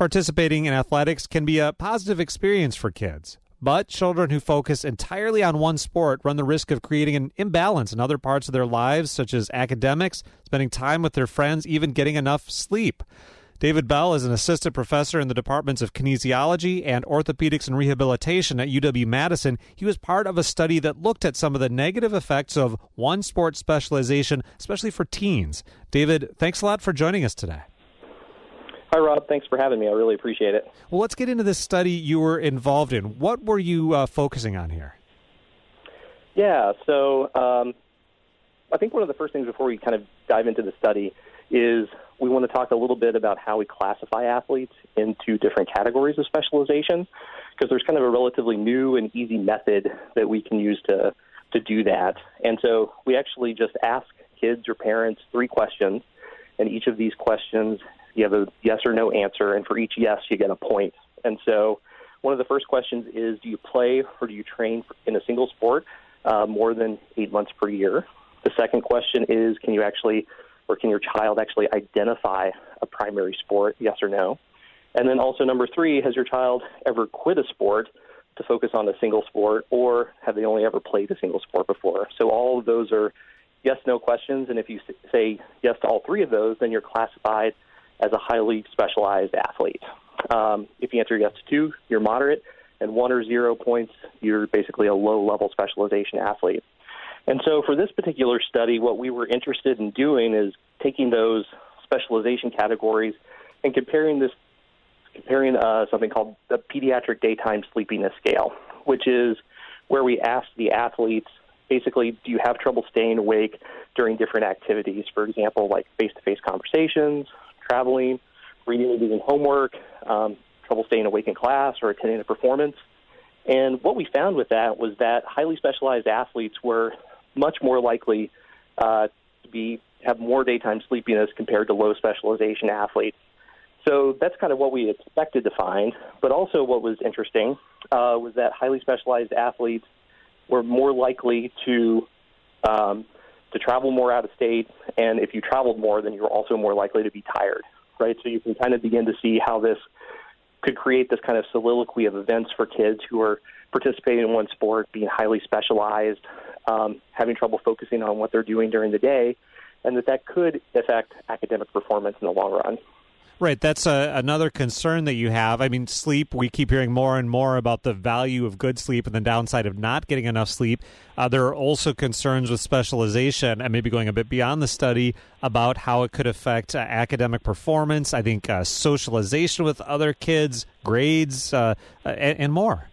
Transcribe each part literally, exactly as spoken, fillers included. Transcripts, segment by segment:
participating in athletics can be a positive experience for kids. But children who focus entirely on one sport run the risk of creating an imbalance in other parts of their lives, such as academics, spending time with their friends, even getting enough sleep. David Bell is an assistant professor in the departments of kinesiology and orthopedics and rehabilitation at U W-Madison. He was part of a study that looked at some of the negative effects of one sport specialization, especially for teens. David, thanks a lot for joining us today. Hi, Rob. Thanks for having me. I really appreciate it. Well, let's get into this study you were involved in. What were you uh, focusing on here? Yeah, so um, I think one of the first things before we kind of dive into the study is we want to talk a little bit about how we classify athletes into different categories of specialization, because there's kind of a relatively new and easy method that we can use to, to do that. And so we actually just ask kids or parents three questions, and each of these questions you have a yes or no answer, and for each yes, you get a point. And so one of the first questions is, do you play or do you train in a single sport uh, more than eight months per year? The second question is, can you actually, or can your child actually identify a primary sport, yes or no? And then also number three, has your child ever quit a sport to focus on a single sport, or have they only ever played a single sport before? So all of those are yes-no questions, and if you say yes to all three of those, then you're classified as a highly specialized athlete. Um, if you answer yes to two, you're moderate, and one or zero points, you're basically a low-level specialization athlete. And so for this particular study, what we were interested in doing is taking those specialization categories and comparing this, comparing uh, something called the Pediatric Daytime Sleepiness Scale, which is where we ask the athletes, basically, do you have trouble staying awake during different activities? For example, like face-to-face conversations, traveling, reading and doing homework, um, trouble staying awake in class, or attending a performance. And what we found with that was that highly specialized athletes were much more likely uh, to be have more daytime sleepiness compared to low specialization athletes. So that's kind of what we expected to find. But also what was interesting uh, was that highly specialized athletes were more likely to um, to travel more out of state, and if you traveled more, then you're also more likely to be tired, right? So you can kind of begin to see how this could create this kind of soliloquy of events for kids who are participating in one sport, being highly specialized, um, having trouble focusing on what they're doing during the day, and that that could affect academic performance in the long run. Right, that's a, another concern that you have. I mean, sleep, we keep hearing more and more about the value of good sleep and the downside of not getting enough sleep. Uh, there are also concerns with specialization, and maybe going a bit beyond the study, about how it could affect uh, academic performance, I think uh, socialization with other kids, grades, uh, and, and more.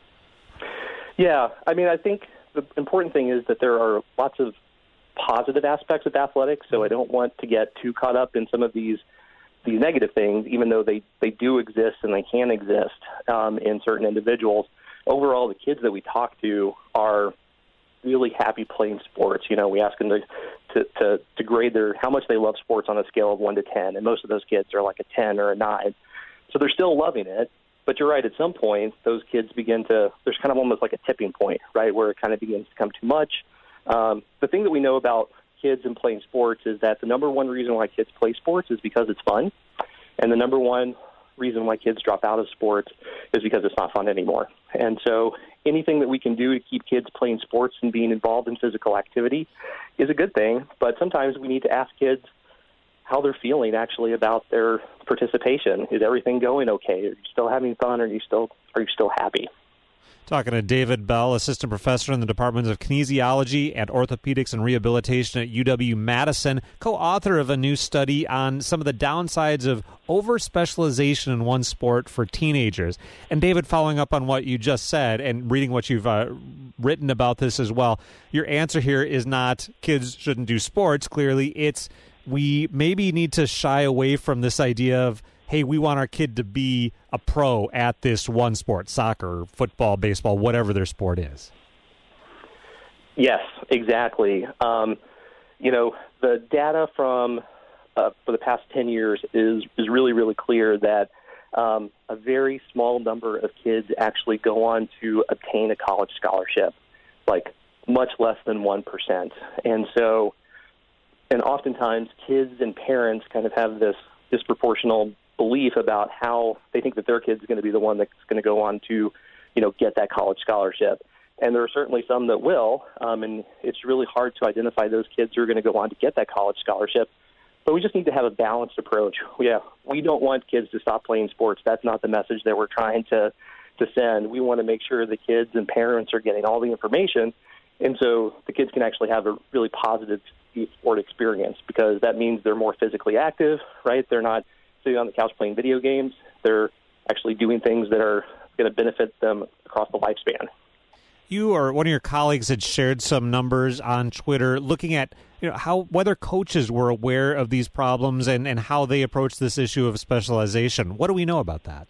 Yeah, I mean, I think the important thing is that there are lots of positive aspects of athletics, so I don't want to get too caught up in some of these these negative things, even though they, they do exist and they can exist um, in certain individuals. Overall, the kids that we talk to are really happy playing sports. You know, we ask them to, to, to, to grade their how much they love sports on a scale of one to ten, and most of those kids are like a ten or a nine. So they're still loving it, but you're right, at some point, those kids begin to, there's kind of almost like a tipping point, right, where it kind of begins to become too much. Um, the thing that we know about kids and playing sports is that the number one reason why kids play sports is because it's fun, and the number one reason why kids drop out of sports is because it's not fun anymore. And so anything that we can do to keep kids playing sports and being involved in physical activity is a good thing, but sometimes we need to ask kids how they're feeling actually about their participation. Is everything going okay? Are you still having fun? Are you still are you still happy? Talking to David Bell, assistant professor in the departments of kinesiology and orthopedics and rehabilitation at U W-Madison, co-author of a new study on some of the downsides of over-specialization in one sport for teenagers. And David, following up on what you just said and reading what you've uh, written about this as well, your answer here is not kids shouldn't do sports. Clearly, it's we maybe need to shy away from this idea of, hey, we want our kid to be a pro at this one sport, soccer, football, baseball, whatever their sport is. Yes, exactly. Um, you know, the data from uh, for the past ten years is, is really, really clear that um, a very small number of kids actually go on to obtain a college scholarship, like much less than one percent. And so, and oftentimes kids and parents kind of have this disproportional belief about how they think that their kid's going to be the one that's going to go on to, you know, get that college scholarship. And there are certainly some that will, um, and it's really hard to identify those kids who are going to go on to get that college scholarship. But we just need to have a balanced approach. Yeah, we don't want kids to stop playing sports. That's not the message that we're trying to, to send. We want to make sure the kids and parents are getting all the information, and so the kids can actually have a really positive youth sport experience, because that means they're more physically active, right? They're not sitting on the couch playing video games. They're actually doing things that are going to benefit them across the lifespan. You or one of your colleagues had shared some numbers on Twitter looking at, you know, how whether coaches were aware of these problems and, and how they approach this issue of specialization. What do we know about that?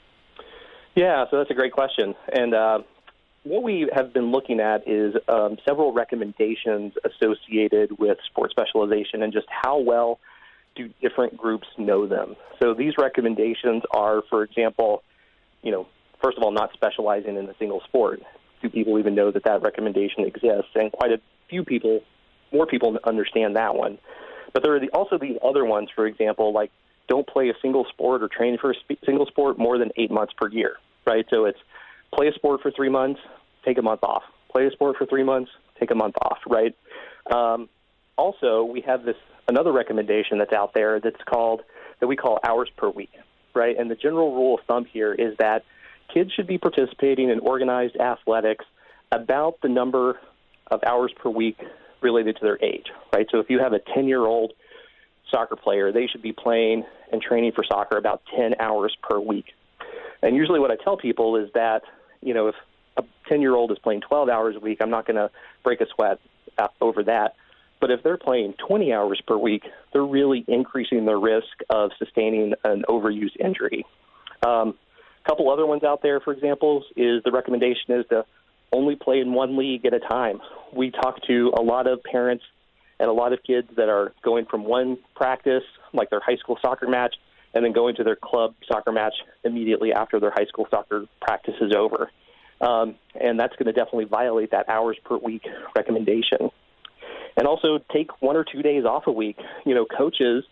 Yeah, so that's a great question. And uh, what we have been looking at is um, several recommendations associated with sport specialization and just how well do different groups know them. So these recommendations are, for example, you know, first of all, not specializing in a single sport. Few people even know that that recommendation exists, and quite a few people, more people understand that one. But there are the, also these other ones, for example, like don't play a single sport or train for a sp- single sport more than eight months per year, right? So it's play a sport for three months, take a month off. Play a sport for three months, take a month off, right? Um, also, we have this another recommendation that's out there that's called, that we call hours per week, right? And the general rule of thumb here is that kids should be participating in organized athletics about the number of hours per week related to their age, right? So if you have a ten-year-old soccer player, they should be playing and training for soccer about ten hours per week. And usually what I tell people is that, you know, if a ten-year-old is playing twelve hours a week, I'm not going to break a sweat over that. But if they're playing twenty hours per week, they're really increasing their risk of sustaining an overuse injury. Um, a couple other ones out there, for example, is the recommendation is to only play in one league at a time. We talk to a lot of parents and a lot of kids that are going from one practice, like their high school soccer match, and then going to their club soccer match immediately after their high school soccer practice is over. Um, and that's going to definitely violate that hours per week recommendation. And also take one or two days off a week. You know, coaches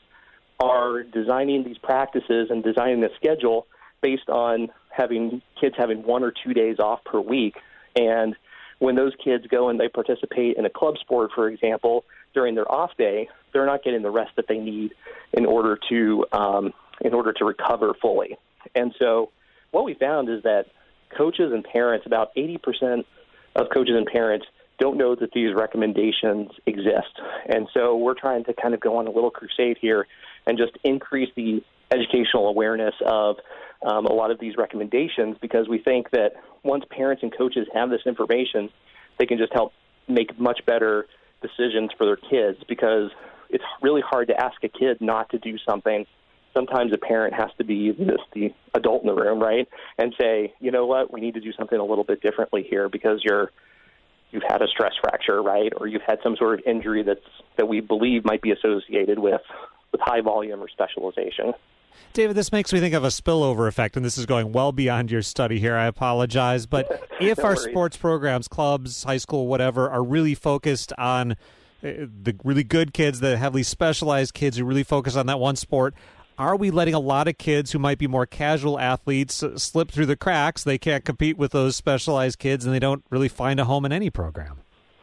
are designing these practices and designing the schedule based on having kids having one or two days off per week. And when those kids go and they participate in a club sport, for example, during their off day, they're not getting the rest that they need in order to um, in order to recover fully. And so what we found is that coaches and parents, about eighty percent of coaches and parents don't know that these recommendations exist. And so we're trying to kind of go on a little crusade here and just increase the educational awareness of um, a lot of these recommendations, because we think that once parents and coaches have this information, they can just help make much better decisions for their kids, because it's really hard to ask a kid not to do something. Sometimes a parent has to be this, the adult in the room, right, and say, you know what, we need to do something a little bit differently here because you're you've had a stress fracture, right, or you've had some sort of injury that's that we believe might be associated with with high volume or specialization. David, this makes me think of a spillover effect, and this is going well beyond your study here. I apologize. But if our worry. sports programs, clubs, high school, whatever, are really focused on the really good kids, the heavily specialized kids who really focus on that one sport, are we letting a lot of kids who might be more casual athletes slip through the cracks? They can't compete with those specialized kids, and they don't really find a home in any program.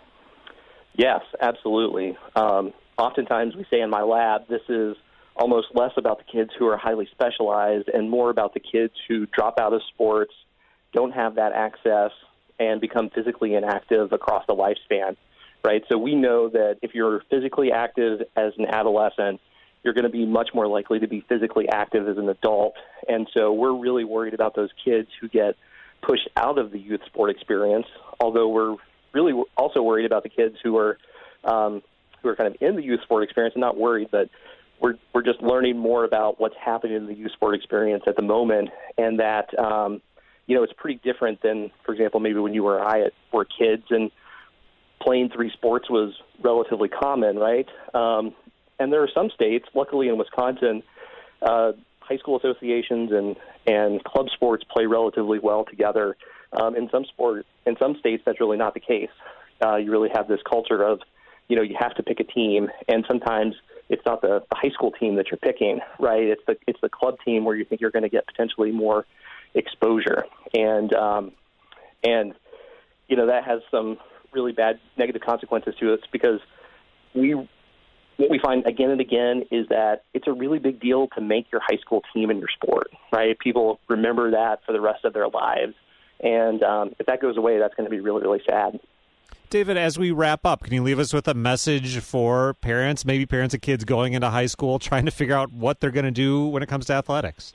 Yes, absolutely. Um, oftentimes we say in my lab, this is almost less about the kids who are highly specialized and more about the kids who drop out of sports, don't have that access, and become physically inactive across the lifespan, right? So we know that if you're physically active as an adolescent, you're going to be much more likely to be physically active as an adult. And so we're really worried about those kids who get pushed out of the youth sport experience, although we're really also worried about the kids who are um, who are kind of in the youth sport experience and not worried, but we're we're just learning more about what's happening in the youth sport experience at the moment, and that um, you know, it's pretty different than, for example, maybe when you or I were kids and playing three sports was relatively common, right? Um, and there are some states, luckily in Wisconsin, uh, high school associations and, and club sports play relatively well together. Um, in some sport, in some states, that's really not the case. Uh, you really have this culture of, you know, you have to pick a team, and sometimes it's not the, the high school team that you're picking, right? It's the it's the club team where you think you're going to get potentially more exposure, and um, and you know that has some really bad negative consequences to us, because we what we find again and again is that it's a really big deal to make your high school team in your sport, right? People remember that for the rest of their lives, and um, if that goes away, that's going to be really, really sad. David, as we wrap up, can you leave us with a message for parents, maybe parents of kids going into high school, trying to figure out what they're going to do when it comes to athletics?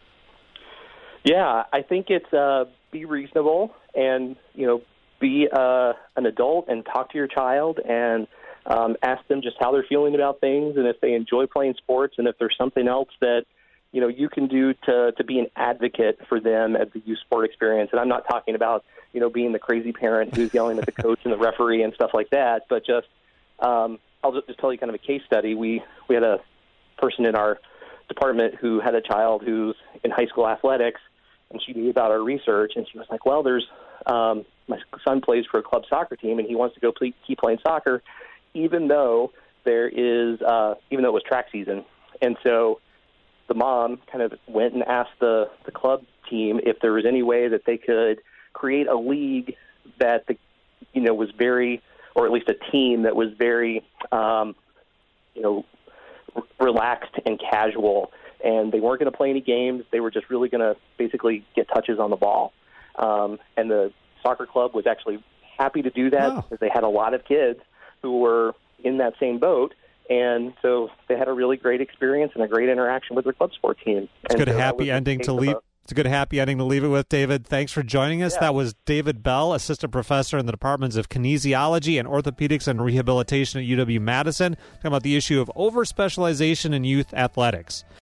Yeah, I think it's uh, be reasonable and, you know, be uh, an adult and talk to your child and um, ask them just how they're feeling about things, and if they enjoy playing sports, and if there's something else that, you know, you can do to, to be an advocate for them at the youth sport experience. And I'm not talking about, you know, being the crazy parent who's yelling at the coach and the referee and stuff like that, but just um, I'll just tell you kind of a case study. We we had a person in our department who had a child who's in high school athletics, and she knew about our research, and she was like, well, there's um, my son plays for a club soccer team, and he wants to go play, keep playing soccer, even though there is, uh, even though it was track season. And so the mom kind of went and asked the, the club team if there was any way that they could create a league that, the, you know, was very, or at least a team that was very, um, you know, r- relaxed and casual. And they weren't going to play any games. They were just really going to basically get touches on the ball. Um, and the soccer club was actually happy to do that oh. because they had a lot of kids who were in that same boat. And so they had a really great experience and a great interaction with their club sport team. It's a and good so happy ending to leave. It's a good happy ending to leave it with, David. Thanks for joining us. Yeah. That was David Bell, assistant professor in the departments of kinesiology and orthopedics and rehabilitation at U W Madison, talking about the issue of over-specialization in youth athletics.